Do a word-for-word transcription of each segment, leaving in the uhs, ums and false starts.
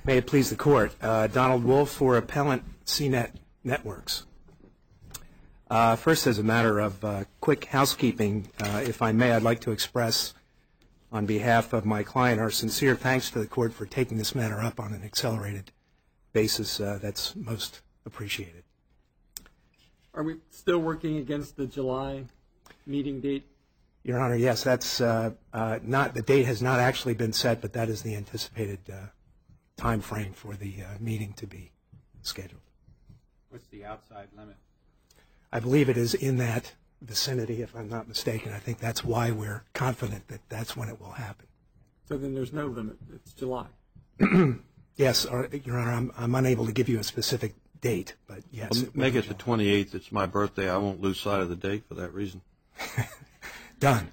May it please the Court. Uh, Donald Wolf for Appellant C net Networks. Uh, first, as a matter of uh, quick housekeeping, uh, if I may, I'd like to express on behalf of my client our sincere thanks to the Court for taking this matter up on an accelerated basis. Uh, that's most appreciated. Are we still working against the July meeting date? Your Honor, yes, that's uh, uh, not, the date has not actually been set, but that is the anticipated uh, time frame for the uh, meeting to be scheduled. What's the outside limit? I believe it is in that vicinity, if I'm not mistaken. I think that's why we're confident that that's when it will happen. So then there's no limit. It's July. Yes, or, Your Honor, I'm, I'm unable to give you a specific date, but yes. Well, it make it July. the twenty-eighth. It's my birthday. I won't lose sight of the date for that reason. Done.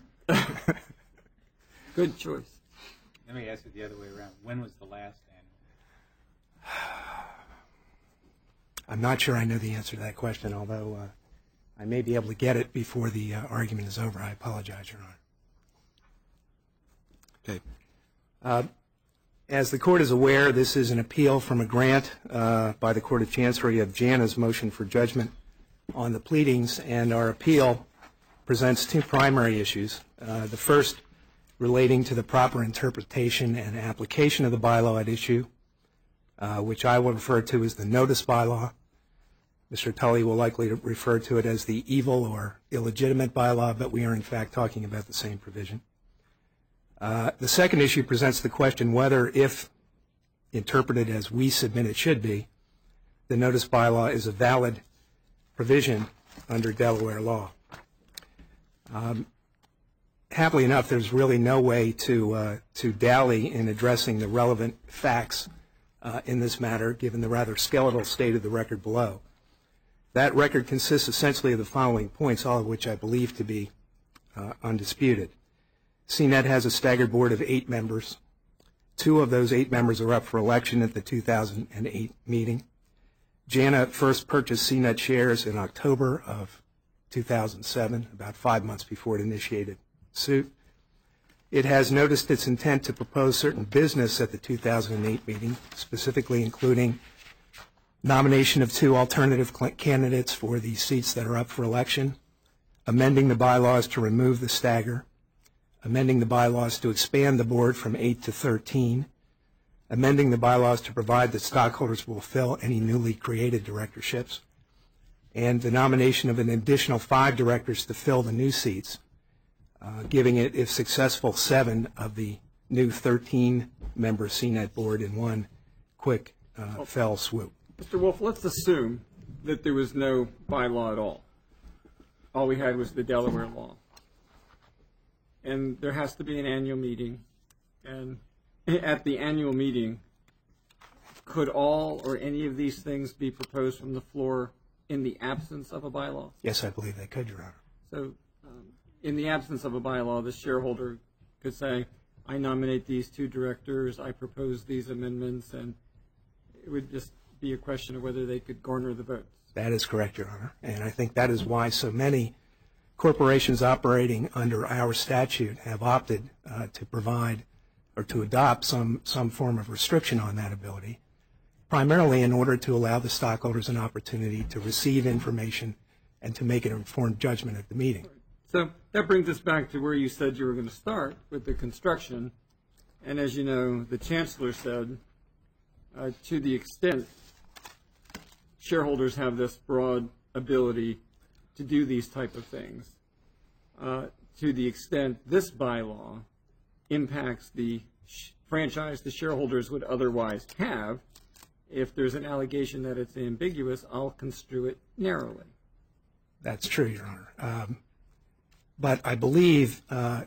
Good choice. Let me ask it the other way around. When was the last annual? I'm not sure I know the answer to that question, although uh, I may be able to get it before the uh, argument is over. I apologize, Your Honor. Okay. Uh, as the Court is aware, this is an appeal from a grant uh, by the Court of Chancery of Jana's motion for judgment on the pleadings, and our appeal presents two primary issues. Uh, the first relating to the proper interpretation and application of the bylaw at issue, uh, which I will refer to as the notice bylaw. Mister Tully will likely refer to it as the evil or illegitimate bylaw, but we are in fact talking about the same provision. Uh, the second issue presents the question whether, if interpreted as we submit it should be, the notice bylaw is a valid provision under Delaware law. Um, happily enough, there's really no way to uh, to dally in addressing the relevant facts uh, in this matter, given the rather skeletal state of the record below. That record consists essentially of the following points, all of which I believe to be uh, undisputed. C net has a staggered board of eight members. Two of those eight members are up for election at the two thousand eight meeting. Jana first purchased C net shares in October of two thousand seven, about five months before it initiated suit. It has noticed its intent to propose certain business at the two thousand eight meeting, specifically including nomination of two alternative candidates for the seats that are up for election, amending the bylaws to remove the stagger, amending the bylaws to expand the board from eight to thirteen, amending the bylaws to provide that stockholders will fill any newly created directorships, and the nomination of an additional five directors to fill the new seats, uh, giving it, if successful, seven of the new thirteen-member C net board in one quick uh, fell swoop. Mister Wolf, let's assume that there was no bylaw at all. All we had was the Delaware law. And there has to be an annual meeting. And at the annual meeting, could all or any of these things be proposed from the floor in the absence of a bylaw? Yes, I believe they could, Your Honor. So um, in the absence of a bylaw, the shareholder could say, I nominate these two directors, I propose these amendments, and it would just be a question of whether they could garner the votes. That is correct, Your Honor. And I think that is why so many corporations operating under our statute have opted uh, to provide or to adopt some, some form of restriction on that ability, primarily in order to allow the stockholders an opportunity to receive information and to make an informed judgment at the meeting. So that brings us back to where you said you were going to start with the construction. And as you know, the Chancellor said, uh, to the extent shareholders have this broad ability to do these type of things, uh, to the extent this bylaw impacts the sh franchise the shareholders would otherwise have, if there's an allegation that it's ambiguous, I'll construe it narrowly. That's true, Your Honor. Um, but I believe, uh,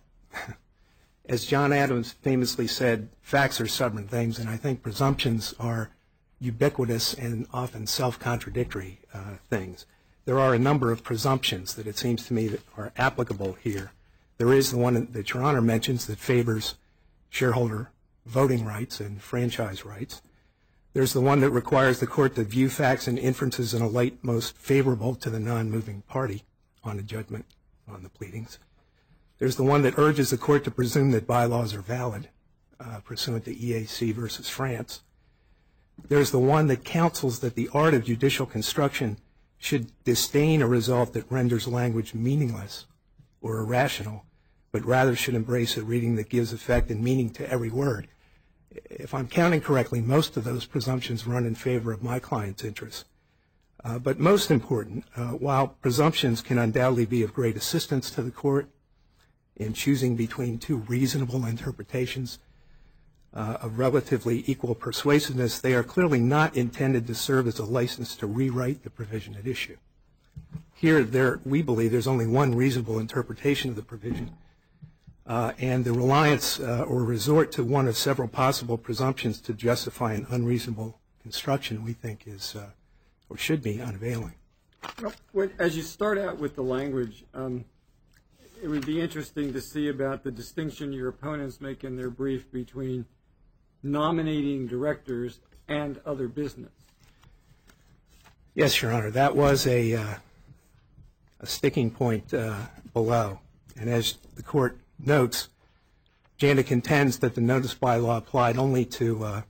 as John Adams famously said, facts are stubborn things, and I think presumptions are ubiquitous and often self-contradictory uh, things. There are a number of presumptions that it seems to me that are applicable here. There is the one that Your Honor mentions that favors shareholder voting rights and franchise rights. There's the one that requires the court to view facts and inferences in a light most favorable to the non-moving party on a judgment on the pleadings. There's the one that urges the court to presume that bylaws are valid, uh, pursuant to E A C versus France. There's the one that counsels that the art of judicial construction should disdain a result that renders language meaningless or irrational, but rather should embrace a reading that gives effect and meaning to every word. If I'm counting correctly, most of those presumptions run in favor of my client's interests. Uh, but most important, uh, while presumptions can undoubtedly be of great assistance to the court in choosing between two reasonable interpretations uh, of relatively equal persuasiveness, they are clearly not intended to serve as a license to rewrite the provision at issue. Here, there, we believe there's only one reasonable interpretation of the provision, uh, and the reliance uh, or resort to one of several possible presumptions to justify an unreasonable construction, we think, is uh, or should be unavailing. Well, when, as you start out with the language, um, it would be interesting to see about the distinction your opponents make in their brief between nominating directors and other business. Yes, Your Honor, that was a, uh, a sticking point uh, below. And as the court notes, JANA contends that the notice bylaw applied only to uh,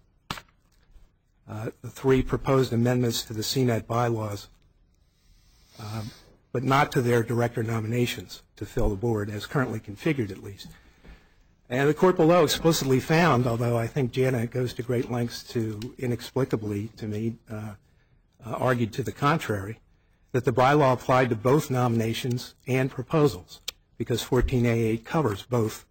uh, the three proposed amendments to the C NET bylaws, um, but not to their director nominations to fill the board, as currently configured at least. And the court below explicitly found, although I think JANA goes to great lengths to inexplicably, to me, uh, uh, argued to the contrary, that the bylaw applied to both nominations and proposals, because fourteen A eight covers both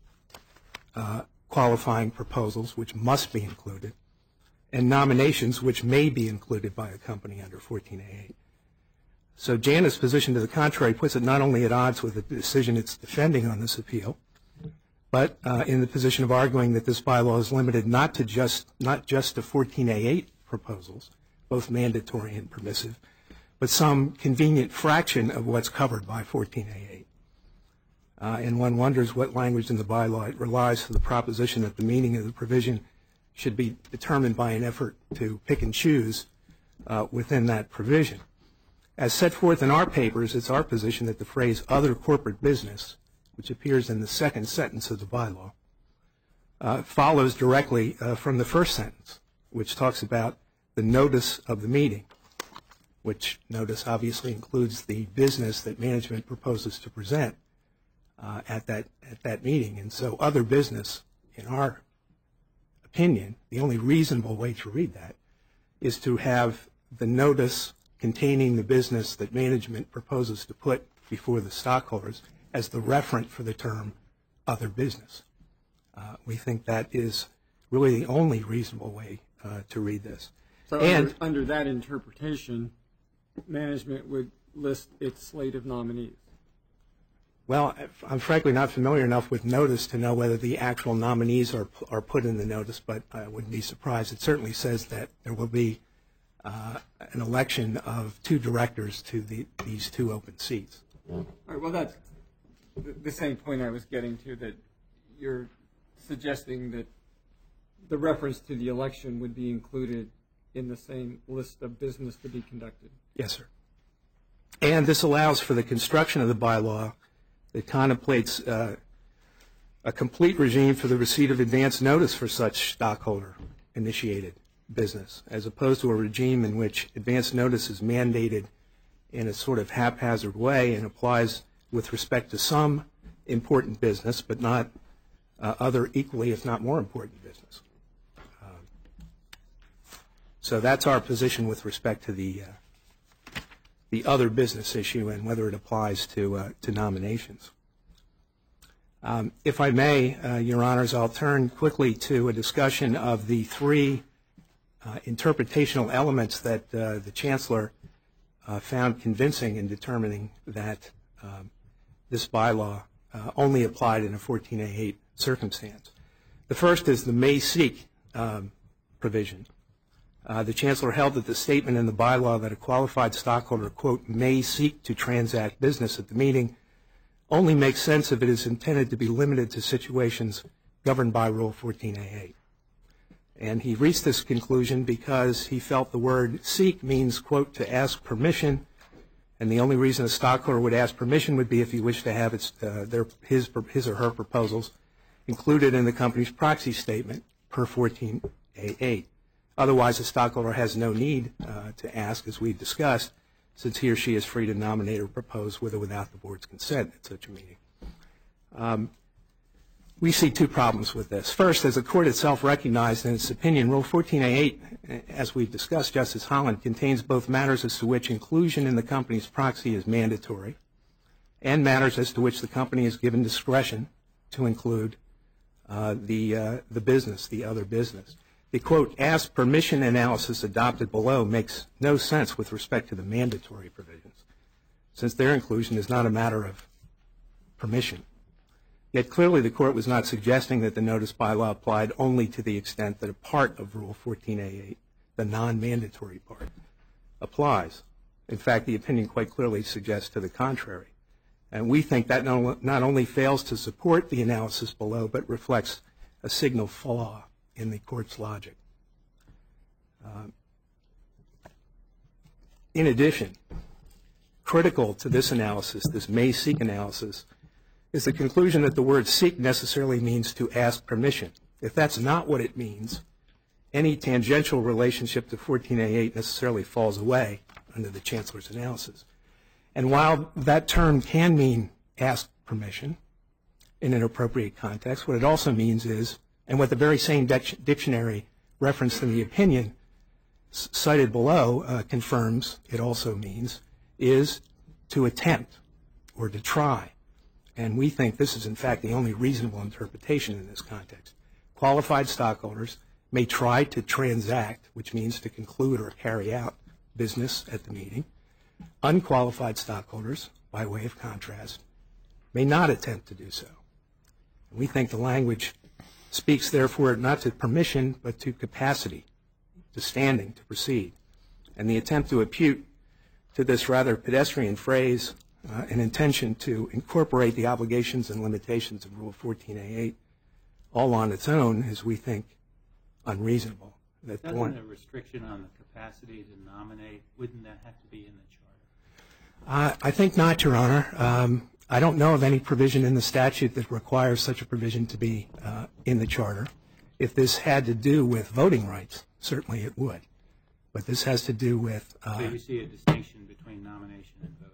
uh, qualifying proposals, which must be included, and nominations, which may be included by a company under fourteen A eight. So JANA's position to the contrary puts it not only at odds with the decision it's defending on this appeal, but uh, in the position of arguing that this bylaw is limited not to just not just to fourteen A eight proposals, both mandatory and permissive, but some convenient fraction of what's covered by fourteen A eight. Uh, and one wonders what language in the bylaw it relies for the proposition that the meaning of the provision should be determined by an effort to pick and choose uh, within that provision. As set forth in our papers, it's our position that the phrase other corporate business, which appears in the second sentence of the bylaw, uh, follows directly uh, from the first sentence, which talks about the notice of the meeting, which notice obviously includes the business that management proposes to present uh, at that at that meeting. And so other business, in our opinion, the only reasonable way to read that is to have the notice containing the business that management proposes to put before the stockholders as the referent for the term other business. Uh, we think that is really the only reasonable way uh, to read this. So and under, under that interpretation, management would list its slate of nominees. Well, I'm frankly not familiar enough with notice to know whether the actual nominees are are put in the notice, but I wouldn't be surprised. It certainly says that there will be uh, an election of two directors to the, these two open seats. All right, well, that's the, the same point I was getting to, that you're suggesting that the reference to the election would be included in the same list of business to be conducted. Yes, sir. And this allows for the construction of the bylaw that contemplates uh, a complete regime for the receipt of advance notice for such stockholder-initiated business, as opposed to a regime in which advance notice is mandated in a sort of haphazard way and applies with respect to some important business, but not uh, other equally, if not more important business. Um, so that's our position with respect to the uh, the other business issue and whether it applies to uh, to nominations. Um, if I may, uh, Your Honors, I'll turn quickly to a discussion of the three uh, interpretational elements that uh, the Chancellor uh, found convincing in determining that um, this bylaw uh, only applied in a fourteen A eight circumstance. The first is the may seek um, provision. Uh, the Chancellor held that the statement in the bylaw that a qualified stockholder, quote, may seek to transact business at the meeting only makes sense if it is intended to be limited to situations governed by Rule fourteen A eight. And he reached this conclusion because he felt the word seek means, quote, to ask permission, and the only reason a stockholder would ask permission would be if he wished to have its, uh, their, his, his or her proposals included in the company's proxy statement per fourteen A eight. Otherwise, the stockholder has no need uh, to ask, as we've discussed, since he or she is free to nominate or propose with or without the board's consent at such a meeting. Um, we see two problems with this. First, as the court itself recognized in its opinion, Rule fourteen A eight, as we've discussed, Justice Holland, contains both matters as to which inclusion in the company's proxy is mandatory and matters as to which the company is given discretion to include uh, the, uh, the business, the other business. The, quote, as permission analysis adopted below makes no sense with respect to the mandatory provisions, since their inclusion is not a matter of permission. Yet clearly the court was not suggesting that the notice bylaw applied only to the extent that a part of Rule fourteen A eight, the non-mandatory part, applies. In fact, the opinion quite clearly suggests to the contrary. And we think that not only fails to support the analysis below, but reflects a signal flaw in the court's logic. Uh, in addition, critical to this analysis, this may seek analysis, is the conclusion that the word seek necessarily means to ask permission. If that's not what it means, any tangential relationship to fourteen A eight necessarily falls away under the Chancellor's analysis. And while that term can mean ask permission in an appropriate context, what it also means is, and what the very same dictionary referenced in the opinion cited below uh, confirms it also means, is to attempt or to try. And we think this is, in fact, the only reasonable interpretation in this context. Qualified stockholders may try to transact, which means to conclude or carry out business at the meeting. Unqualified stockholders, by way of contrast, may not attempt to do so. We think the language speaks, therefore, not to permission, but to capacity, to standing, to proceed. And the attempt to impute to this rather pedestrian phrase uh, an intention to incorporate the obligations and limitations of Rule fourteen A eight all on its own is, we think, unreasonable. That Doesn't one, a restriction on the capacity to nominate, wouldn't that have to be in the charter? uh, I think not, Your Honor. Um, I don't know of any provision in the statute that requires such a provision to be uh, in the charter. If this had to do with voting rights, certainly it would. But this has to do with... Uh, So you see a distinction between nomination and voting?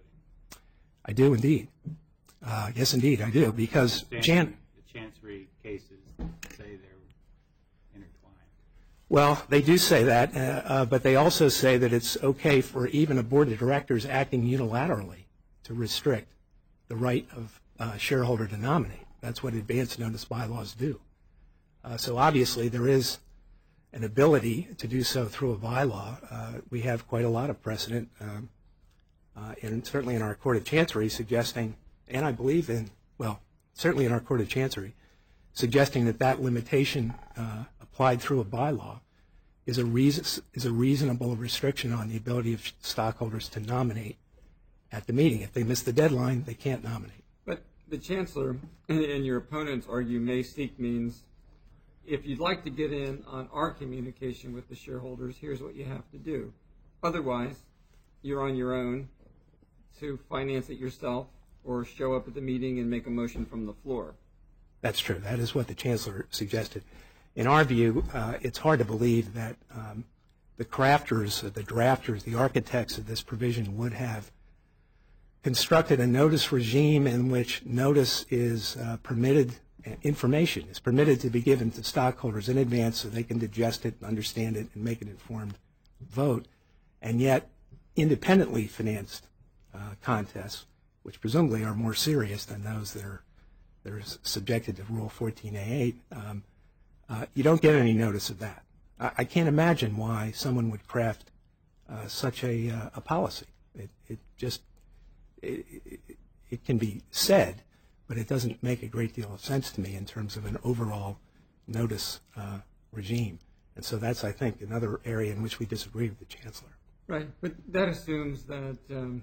I do indeed. Uh, yes, indeed, I do, because Jan... The Chancery cases say they're intertwined. Well, they do say that, uh, uh, but they also say that it's okay for even a board of directors acting unilaterally to restrict the right of uh, shareholder to nominate. That's what advance notice bylaws do. Uh, so obviously there is an ability to do so through a bylaw. Uh, we have quite a lot of precedent, um, uh, and certainly in our Court of Chancery suggesting, and I believe in, well, certainly in our Court of Chancery, suggesting that that limitation uh, applied through a bylaw is a reason, is a reasonable restriction on the ability of stockholders to nominate at the meeting. If they miss the deadline, they can't nominate. But the Chancellor and, and your opponents argue may seek means if you'd like to get in on our communication with the shareholders, here's what you have to do. Otherwise, you're on your own to finance it yourself or show up at the meeting and make a motion from the floor. That's true. That is what the Chancellor suggested. In our view, uh, it's hard to believe that um, the crafters, the drafters, the architects of this provision would have constructed a notice regime in which notice is uh, permitted, information is permitted to be given to stockholders in advance so they can digest it, understand it, and make an informed vote, and yet independently financed uh, contests, which presumably are more serious than those that are, that are subjected to Rule fourteen A eight, um, uh, you don't get any notice of that. I, I can't imagine why someone would craft uh, such a, uh, a policy. It, it just It, it, it can be said, but it doesn't make a great deal of sense to me in terms of an overall notice uh, regime. And so that's, I think, another area in which we disagree with the Chancellor. Right, but that assumes that um,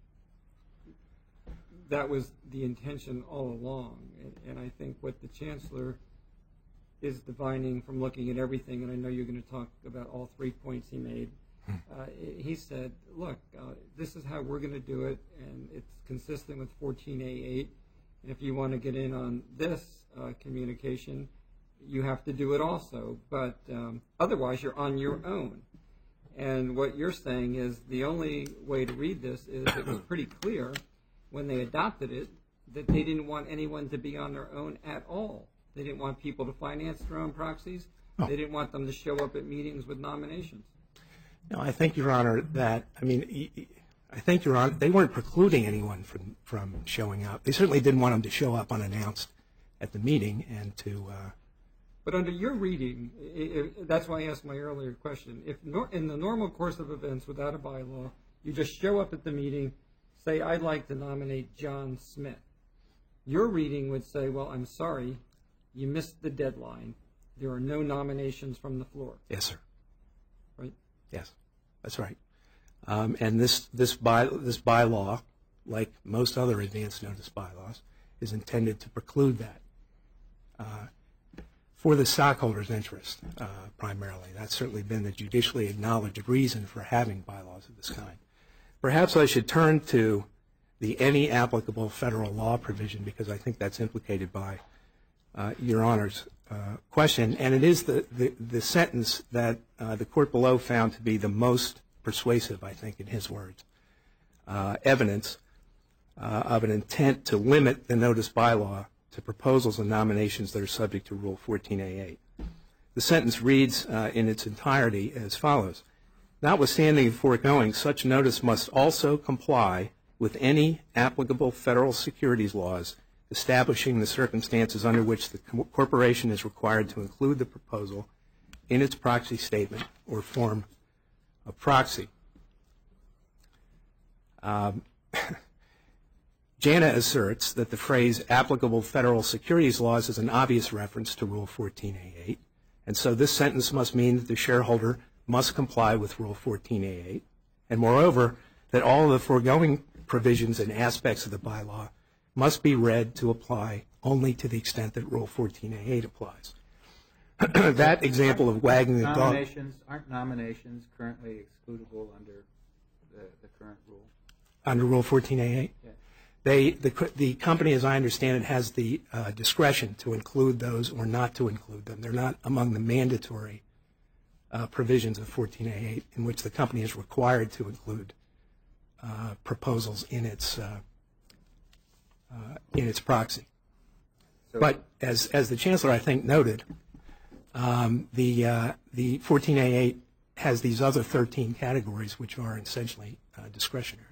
that was the intention all along. And, and I think what the Chancellor is divining from looking at everything, and I know you're going to talk about all three points he made, Uh, he said, look, uh, this is how we're going to do it, and it's consistent with fourteen A eight. And if you want to get in on this uh, communication, you have to do it also. But um, otherwise, you're on your own. And what you're saying is the only way to read this is it was pretty clear when they adopted it that they didn't want anyone to be on their own at all. They didn't want people to finance their own proxies. Oh. They didn't want them to show up at meetings with nominations. No, I think, Your Honor, that, I mean, y- y- I think, Your Honor, they weren't precluding anyone from, from showing up. They certainly didn't want them to show up unannounced at the meeting and to... Uh, But under your reading, I- I- that's why I asked my earlier question. If nor- in the normal course of events without a bylaw, you just show up at the meeting, say, I'd like to nominate John Smith. Your reading would say, well, I'm sorry, you missed the deadline. There are no nominations from the floor. yes, sir. Right? Yes, that's right. Um, and this this by this bylaw, like most other advance notice bylaws, is intended to preclude that uh, for the stockholders' interest uh, primarily. That's certainly been the judicially acknowledged reason for having bylaws of this kind. Perhaps I should turn to the any applicable federal law provision because I think that's implicated by uh, Your Honor's uh, question, and it is the, the, the sentence that uh, the court below found to be the most persuasive, I think, in his words, uh, evidence uh, of an intent to limit the notice bylaw to proposals and nominations that are subject to Rule fourteen A eight. The sentence reads uh, in its entirety as follows. Notwithstanding the foregoing, such notice must also comply with any applicable federal securities laws establishing the circumstances under which the corporation is required to include the proposal in its proxy statement or form of proxy. Um, JANA asserts that the phrase applicable federal securities laws is an obvious reference to Rule fourteen A eight, and so this sentence must mean that the shareholder must comply with Rule fourteen A eight, and moreover, that all of the foregoing provisions and aspects of the bylaw must be read to apply only to the extent that Rule fourteen A eight applies. That example of wagging the dog. Nominations, aren't nominations currently excludable under the, the current rule? Under Rule fourteen A eight? Yeah. They, the, the company, as I understand it, has the uh, discretion to include those or not to include them. They're not among the mandatory uh, provisions of fourteen A eight in which the company is required to include uh, proposals in its uh, uh, in its proxy. So But as as the Chancellor, I think, noted, um, the uh, the fourteen A eight has these other thirteen categories which are essentially uh, discretionary.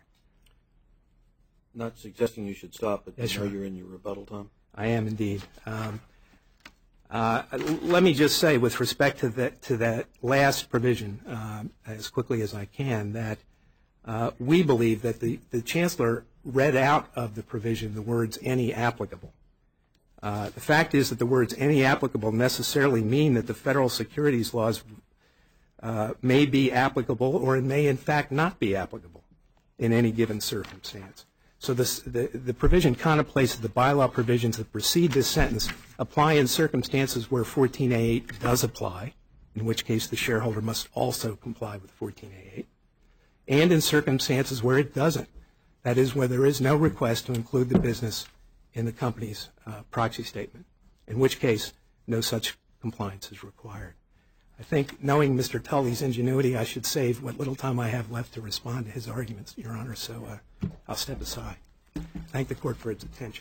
Not suggesting you should stop, but Yes, you know sir. you're in your rebuttal time. I am indeed. Um, uh, let me just say, with respect to that to that last provision, um, as quickly as I can, that uh, we believe that the, the Chancellor read out of the provision the words "any applicable." Uh, the fact is that the words "any applicable" necessarily mean that the federal securities laws uh, may be applicable, or it may in fact not be applicable in any given circumstance. So this, the, the provision contemplates that the bylaw provisions that precede this sentence apply in circumstances where fourteen A eight does apply, in which case the shareholder must also comply with fourteen A eight, and in circumstances where it doesn't, that is, where there is no request to include the business in the company's uh, proxy statement, in which case no such compliance is required. I think, knowing Mister Tully's ingenuity, I should save what little time I have left to respond to his arguments, Your Honor, so uh, I'll step aside. Thank the Court for its attention.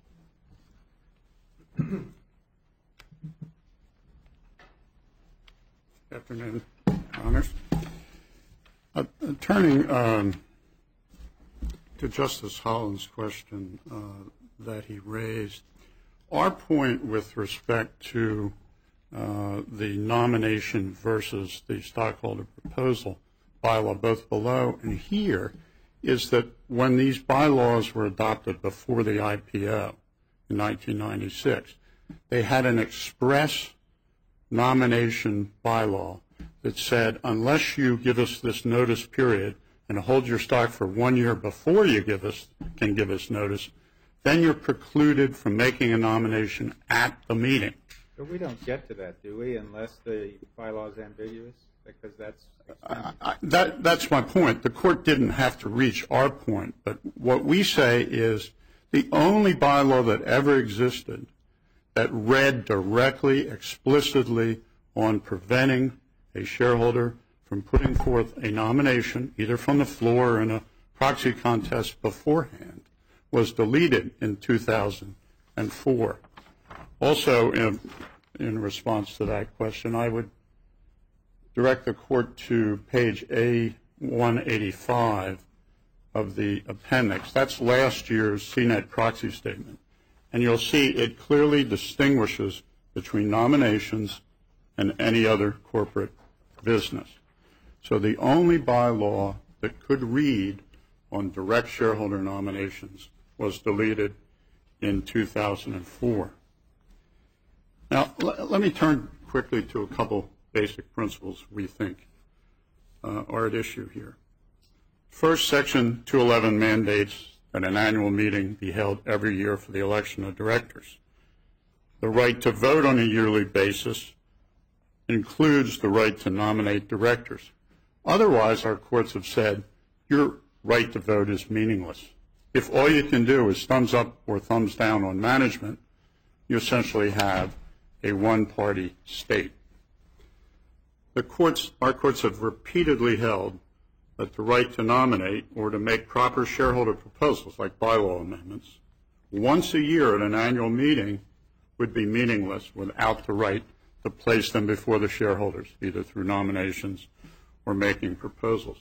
Good afternoon, Your Honors. Uh, uh, turning um, to Justice Holland's question uh, that he raised, our point with respect to uh, the nomination versus the stockholder proposal bylaw, both below and here, is that when these bylaws were adopted before the I P O in nineteen ninety-six, they had an express nomination bylaw that said unless you give us this notice period and hold your stock for one year before you give us can give us notice, then you're precluded from making a nomination at the meeting. But we don't get to that, do we, unless the bylaw is ambiguous? Because that's I, I, that, that's my point. The Court didn't have to reach our point, but what we say is the only bylaw that ever existed that read directly, explicitly on preventing a shareholder from putting forth a nomination, either from the floor or in a proxy contest beforehand, was deleted in two thousand four. Also, in, in response to that question, I would direct the court to page A one eighty-five of the appendix. That's last year's C net proxy statement. And you'll see it clearly distinguishes between nominations and any other corporate business. So the only bylaw that could read on direct shareholder nominations was deleted in two thousand four. Now, l- let me turn quickly to a couple basic principles we think uh, are at issue here. First, Section two eleven mandates that an annual meeting be held every year for the election of directors. The right to vote on a yearly basis includes the right to nominate directors. Otherwise, our courts have said, your right to vote is meaningless. If all you can do is thumbs up or thumbs down on management, you essentially have a one-party state. The courts, our courts have repeatedly held that the right to nominate or to make proper shareholder proposals, like bylaw amendments, once a year at an annual meeting would be meaningless without the right to place them before the shareholders, either through nominations or making proposals.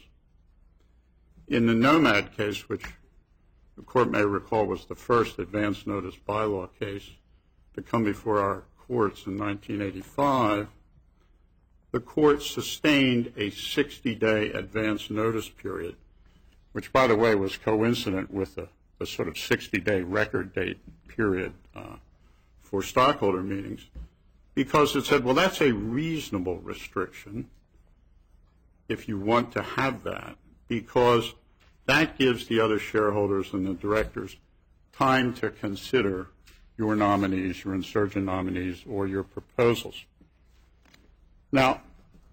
In the Nomad case, which the court may recall was the first advance notice bylaw case to come before our courts in nineteen eighty-five, the court sustained a sixty-day advance notice period, which, by the way, was coincident with the, the sort of sixty-day record date period uh, for stockholder meetings, because it said, well, that's a reasonable restriction if you want to have that, because that gives the other shareholders and the directors time to consider your nominees, your insurgent nominees, or your proposals. Now,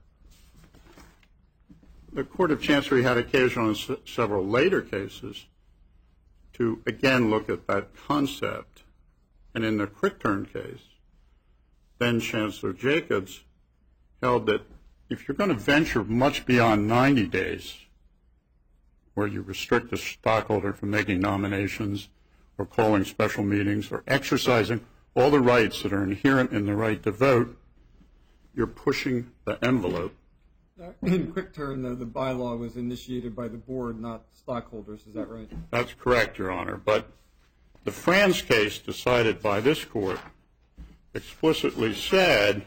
the Court of Chancery had occasion on s- several later cases to again look at that concept. And in the Quick Turn case, then Chancellor Jacobs held that if you're going to venture much beyond ninety days, where you restrict the stockholder from making nominations or calling special meetings or exercising all the rights that are inherent in the right to vote, you're pushing the envelope. In Quick Turn, though, the bylaw was initiated by the board, not stockholders. Is that right? That's correct, Your Honor. But the Franz case decided by this court explicitly said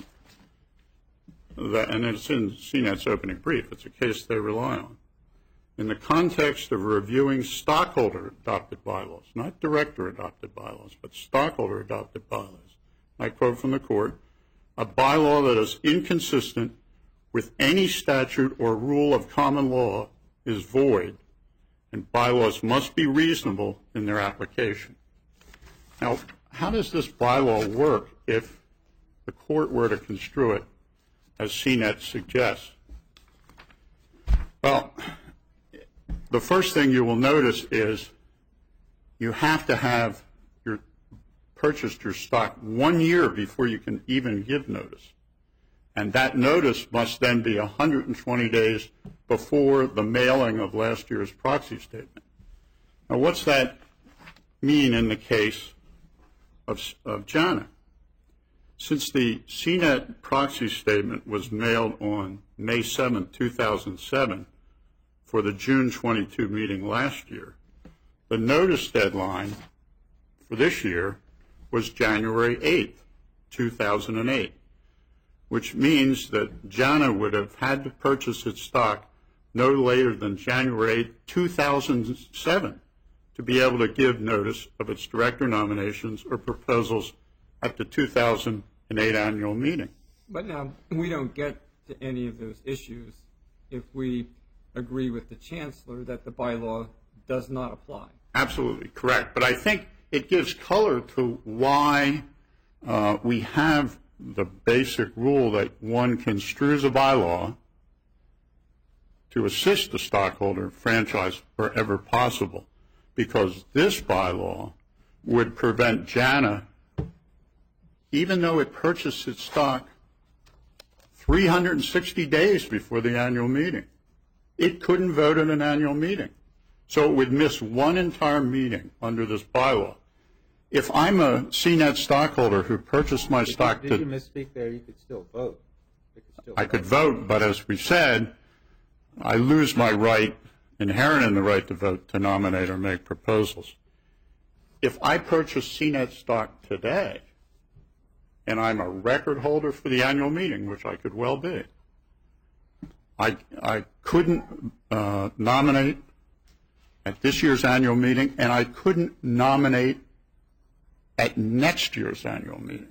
that, and it's in C NET's opening brief, it's a case they rely on, in the context of reviewing stockholder-adopted bylaws, not director-adopted bylaws, but stockholder-adopted bylaws. I quote from the court, a bylaw that is inconsistent with any statute or rule of common law is void, and bylaws must be reasonable in their application. Now, how does this bylaw work if the court were to construe it as C NET suggests? Well, the first thing you will notice is you have to have your, purchased your stock one year before you can even give notice. And that notice must then be one hundred twenty days before the mailing of last year's proxy statement. Now, what's that mean in the case of, of Jana? Since the C NET proxy statement was mailed on May seventh, two thousand seven, for the June twenty-two meeting last year, the notice deadline for this year was January eighth, two thousand eight, which means that Jana would have had to purchase its stock no later than January eighth, two thousand seven to be able to give notice of its director nominations or proposals at the two thousand eight annual meeting. But now, we don't get to any of those issues if we agree with the Chancellor that the bylaw does not apply. Absolutely correct. But I think it gives color to why uh, we have the basic rule that one construes a bylaw to assist the stockholder franchise wherever possible, because this bylaw would prevent Jana even though it purchased its stock three hundred sixty days before the annual meeting. It couldn't vote at an annual meeting. So it would miss one entire meeting under this bylaw. If I'm a C net stockholder who purchased my stock Did to... you misspeak there? You could still vote. You could still I vote. could vote, but as we said, I lose my right, inherent in the right to vote, to nominate or make proposals. If I purchase C net stock today, and I'm a record holder for the annual meeting, which I could well be, I, I couldn't uh, nominate at this year's annual meeting, and I couldn't nominate at next year's annual meeting.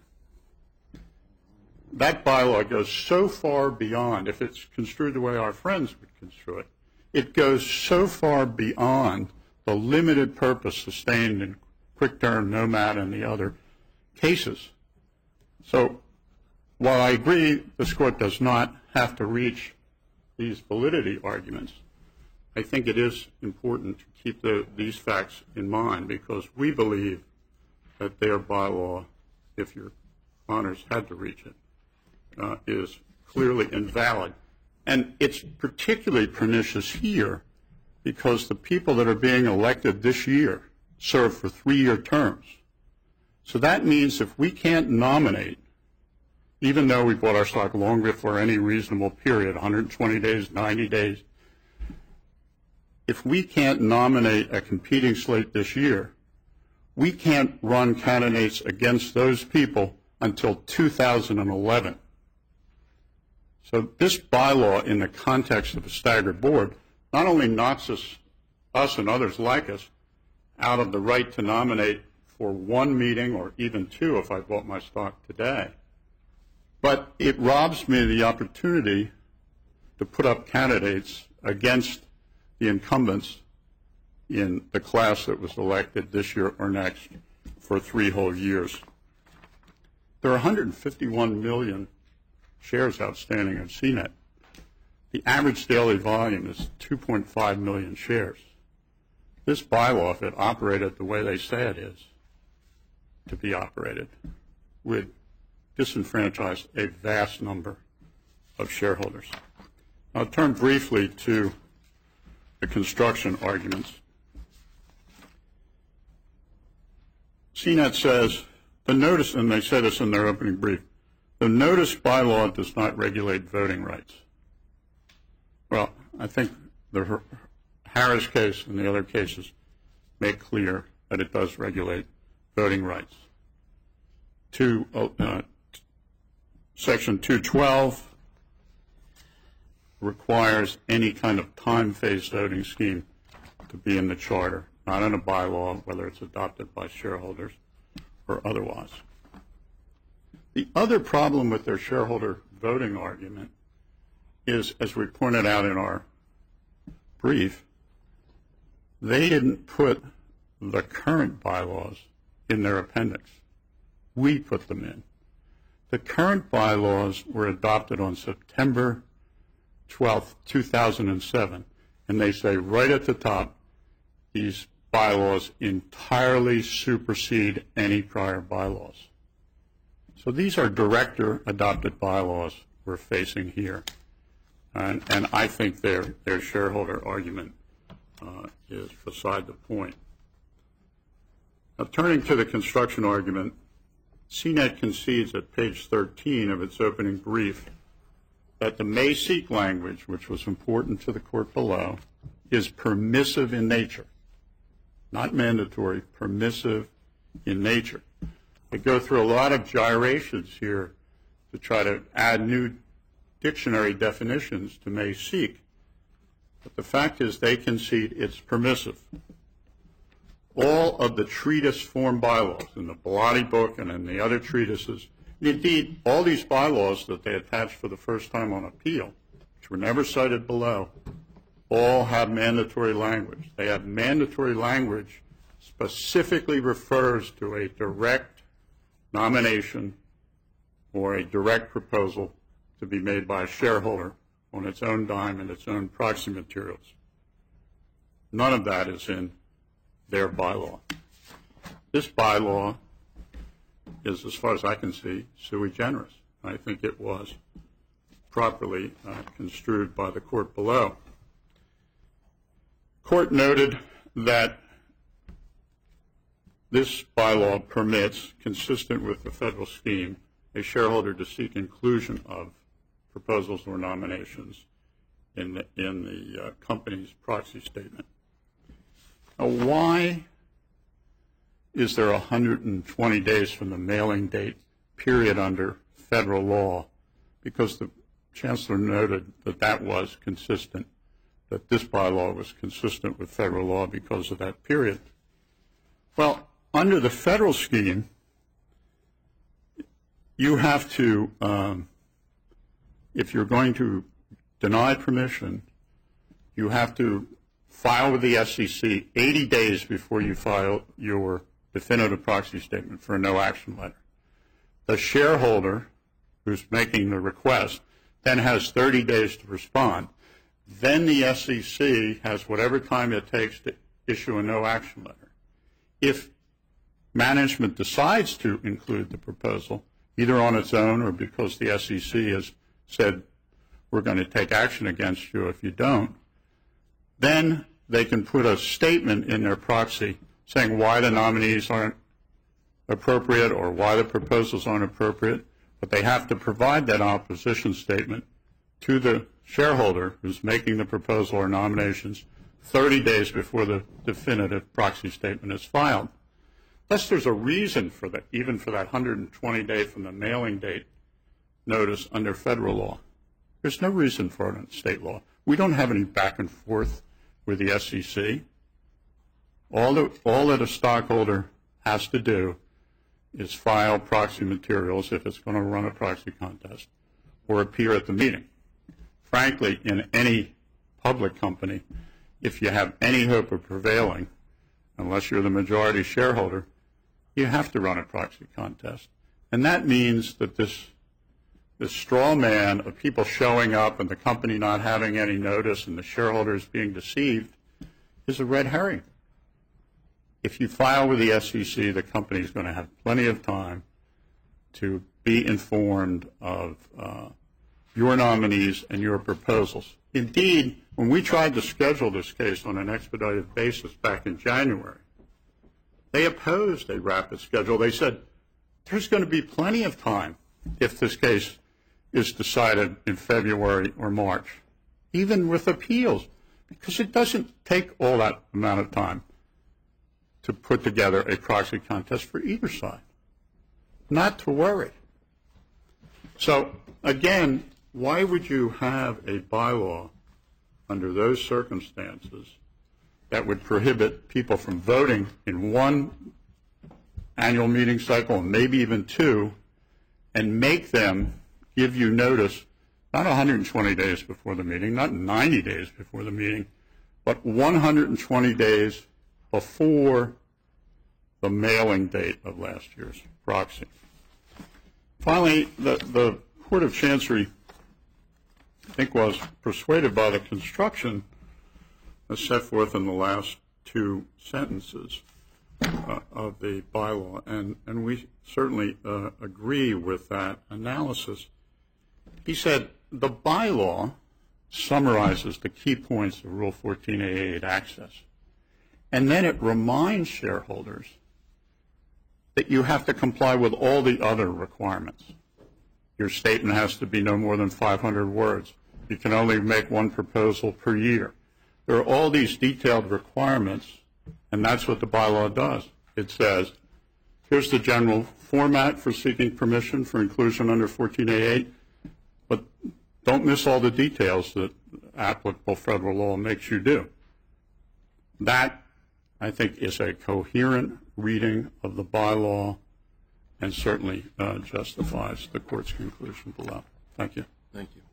That bylaw goes so far beyond, if it's construed the way our friends would construe it, it goes so far beyond the limited purpose sustained in Quick Turn, Nomad, and the other cases. So while I agree this Court does not have to reach these validity arguments, I think it is important to keep the, these facts in mind, because we believe that their bylaw, if your honors had to reach it, uh, is clearly invalid. And it's particularly pernicious here because the people that are being elected this year serve for three-year terms. So that means if we can't nominate, even though we bought our stock long before any reasonable period, one hundred twenty days, ninety days, if we can't nominate a competing slate this year, we can't run candidates against those people until two thousand eleven. So this bylaw, in the context of a staggered board, not only knocks us, us and others like us, out of the right to nominate for one meeting or even two if I bought my stock today, but it robs me of the opportunity to put up candidates against the incumbents in the class that was elected this year or next for three whole years. There are one hundred fifty-one million shares outstanding of C net. The average daily volume is two point five million shares. This bylaw, if it operated the way they say it is to be operated, would disenfranchise a vast number of shareholders. I'll turn briefly to the construction arguments. C net says, the notice, and they said this in their opening brief, the notice bylaw does not regulate voting rights. Well, I think the Harris case and the other cases make clear that it does regulate voting rights. To, uh, Section two twelve requires any kind of time-phased voting scheme to be in the charter, not in a bylaw, whether it's adopted by shareholders or otherwise. The other problem with their shareholder voting argument is, as we pointed out in our brief, they didn't put the current bylaws in their appendix. We put them in. The current bylaws were adopted on September twelfth, two thousand seven, and they say right at the top, these bylaws entirely supersede any prior bylaws. So these are director-adopted bylaws we're facing here, and, and I think their, their shareholder argument uh, is beside the point. Now, turning to the construction argument, C net concedes at page thirteen of its opening brief that the may seek language, which was important to the court below, is permissive in nature, not mandatory, permissive in nature. They go through a lot of gyrations here to try to add new dictionary definitions to may seek, but the fact is they concede it's permissive. All of the treatise form bylaws in the Bellotti book and in the other treatises, and indeed all these bylaws that they attached for the first time on appeal, which were never cited below, all have mandatory language. They have mandatory language specifically refers to a direct nomination or a direct proposal to be made by a shareholder on its own dime and its own proxy materials. None of that is in their bylaw. This bylaw is, as far as I can see, sui generis. I think it was properly uh, construed by the court below. Court noted that this bylaw permits, consistent with the federal scheme, a shareholder to seek inclusion of proposals or nominations in the, in the uh, company's proxy statement. Now, why is there one hundred twenty days from the mailing date period under federal law? Because the Chancellor noted that that was consistent, that this bylaw was consistent with federal law because of that period. Well, under the federal scheme, you have to, um, if you're going to deny permission, you have to file with the S E C eighty days before you file your definitive proxy statement for a no action letter. The shareholder who's making the request then has thirty days to respond. Then the S E C has whatever time it takes to issue a no action letter. If management decides to include the proposal, either on its own or because the S E C has said we're going to take action against you if you don't, then they can put a statement in their proxy saying why the nominees aren't appropriate or why the proposals aren't appropriate, but they have to provide that opposition statement to the shareholder who's making the proposal or nominations thirty days before the definitive proxy statement is filed. Unless there's a reason for that, even for that one hundred twenty day from the mailing date notice under federal law. There's no reason for it in state law. We don't have any back and forth with the S E C. All, the, all that a stockholder has to do is file proxy materials if it's going to run a proxy contest or appear at the meeting. Frankly, in any public company, if you have any hope of prevailing, unless you're the majority shareholder, you have to run a proxy contest. And that means that this, this straw man of people showing up and the company not having any notice and the shareholders being deceived is a red herring. If you file with the S E C, the company is going to have plenty of time to be informed of uh, your nominees and your proposals. Indeed, when we tried to schedule this case on an expedited basis back in January, they opposed a rapid schedule. They said, there's going to be plenty of time if this case is decided in February or March, even with appeals, because it doesn't take all that amount of time to put together a proxy contest for either side. Not to worry. So, again, why would you have a bylaw under those circumstances that would prohibit people from voting in one annual meeting cycle, and maybe even two, and make them give you notice not one hundred twenty days before the meeting, not ninety days before the meeting, but one hundred twenty days before the mailing date of last year's proxy. Finally, the, the Court of Chancery, I think, was persuaded by the construction as set forth in the last two sentences uh, of the bylaw, and, and we certainly uh, agree with that analysis. He said the bylaw summarizes the key points of Rule fourteen A eight access, and then it reminds shareholders that you have to comply with all the other requirements. Your statement has to be no more than five hundred words. You can only make one proposal per year. There are all these detailed requirements, and that's what the bylaw does. It says, here's the general format for seeking permission for inclusion under fourteen A eight, but don't miss all the details that applicable federal law makes you do. That, I think, is a coherent reading of the bylaw and certainly uh, justifies the court's conclusion below. Thank you. Thank you.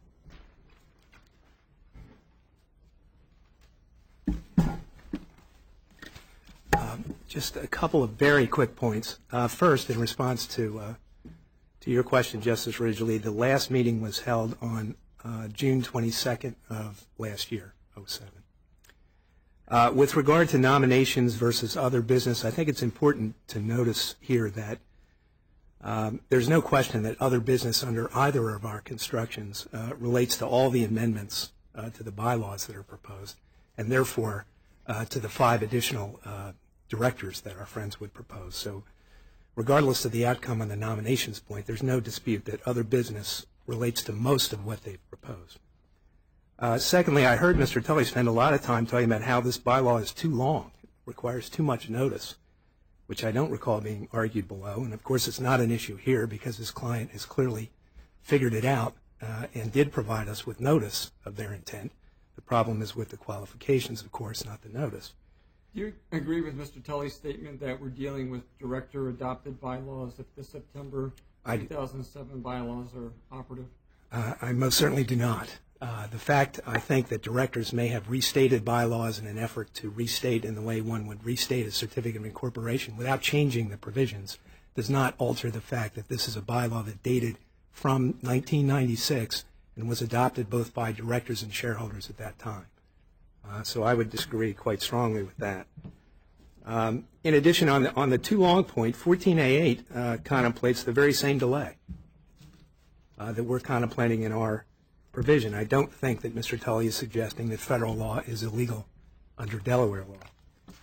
Um, just a couple of very quick points. Uh, first, in response to uh, to your question, Justice Ridgely, the last meeting was held on uh, June twenty-second of last year, oh seven. Uh, with regard to nominations versus other business, I think it's important to notice here that Um, there's no question that other business under either of our constructions uh, relates to all the amendments uh, to the bylaws that are proposed, and therefore uh, to the five additional uh, directors that our friends would propose. So regardless of the outcome on the nominations point, there's no dispute that other business relates to most of what they've proposed. Uh, secondly, I heard Mister Tully spend a lot of time talking about how this bylaw is too long, it requires too much notice, which I don't recall being argued below. And of course, it's not an issue here because his client has clearly figured it out uh, and did provide us with notice of their intent. The problem is with the qualifications, of course, not the notice. Do you agree with Mister Tully's statement that we're dealing with director-adopted bylaws if the September two thousand seven bylaws are operative? Uh, I most certainly do not. Uh, the fact, I think, that directors may have restated bylaws in an effort to restate in the way one would restate a certificate of incorporation without changing the provisions does not alter the fact that this is a bylaw that dated from nineteen ninety-six and was adopted both by directors and shareholders at that time. Uh, so I would disagree quite strongly with that. Um, in addition, on the, on the too long point, fourteen A eight uh, contemplates the very same delay uh, that we're contemplating in our provision. I don't think that Mister Tully is suggesting that federal law is illegal under Delaware law.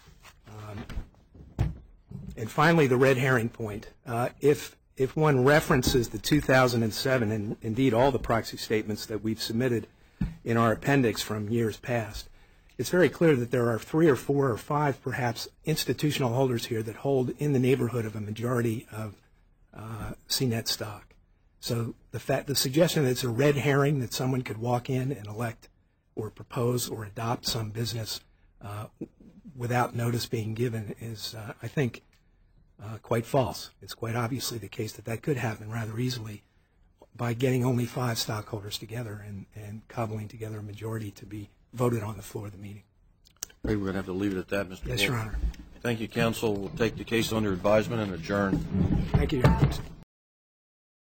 Um, and finally, the red herring point. Uh, if, if one references the two thousand seven, and indeed all the proxy statements that we've submitted in our appendix from years past, it's very clear that there are three or four or five perhaps institutional holders here that hold in the neighborhood of a majority of uh, C net stock. So the fact, the suggestion that it's a red herring that someone could walk in and elect or propose or adopt some business uh, without notice being given is, uh, I think, uh, quite false. It's quite obviously the case that that could happen rather easily by getting only five stockholders together and, and cobbling together a majority to be voted on the floor of the meeting. Maybe we're going to have to leave it at that, Mister Yes, Wolf. Your Honor. Thank you, counsel. We'll take the case under advisement and adjourn. Thank you, Your Honor.